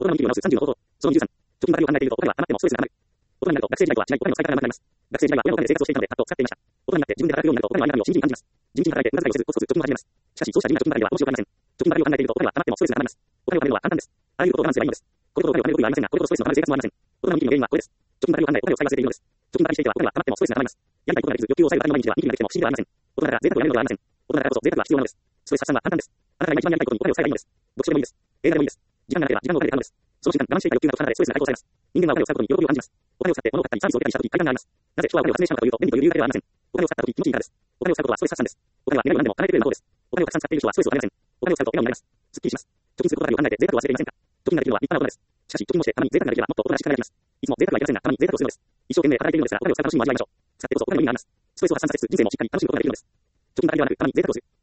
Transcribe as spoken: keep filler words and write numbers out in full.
大人の日々を直すさんじゅうの方法。そのにじゅうさん。貯金払いを考えていると、お金は余ってもストレスが溜まる。大人になると、学生時代とは違い、お金の使い方がなくなります。学生時代は親のお金で生活をしていたので、パッと使っていました。大人になって自分で働くようになると、お金のありがたみをしみじみ感じます。地道に働いて無駄遣いをせず、コツコツ貯金を始めます。しかし、そうした地味な貯金払いは面白くありません。貯金払いを考えていると、お金は余ってもストレスが溜まります。お金を貯めるのは簡単です。あらゆることを我慢すればいいのです。これほどお金を貯めることはありませんが、これほどストレスの溜まる生活もありません。大人の日々の原因はこれです。貯金払いを考え、お金を使い忘れているのです。貯金払いしていては、お金は余ってもストレスが溜まります。やりたいことができず、欲求を抑えるための毎日では、ニキビができても不思議ではありません。大人だから贅沢をやめるのではありません。大人だからこそ贅沢は必要なのです。ストレス発散は簡単です。あなたが今一番やりたいことにお金を使えばいいのです。読書でもいいです。映画でもいいです。時間がなければ時間をお金で買うのです。その時間、我慢していた欲求が解かれ、ストレスが解放されます。人間はお金を使うことに喜びを感じます。お金を使って物を買ったりサービスを受けたりしたとき、快感があります。なぜ人はお金を発明したのかというと、便利という理由だけではありません。お金を使ったとき気持ちいいからです。お金を使うことはストレス発散です。お金は願いを何でも叶えてくれる魔法です。お金をたくさん使っている人はストレスを感じません。お金を使うと笑顔になります。すっきりします。貯金することだけを考えて贅沢を忘れていませんか。貯金ができるのは立派なことです。しかし、貯金もしてたまに贅沢ができればもっと大人らしく輝きます。いつも贅沢はいけませんが、たまに贅沢をするのです。一生懸命働いているのですが、お金を使う楽しみも味わいましょう。使ってこそお金の意味があります。ストレスを発散させつつ、人生もしっかり楽しむことができるのです。貯金だけではなく、たまに贅沢をする。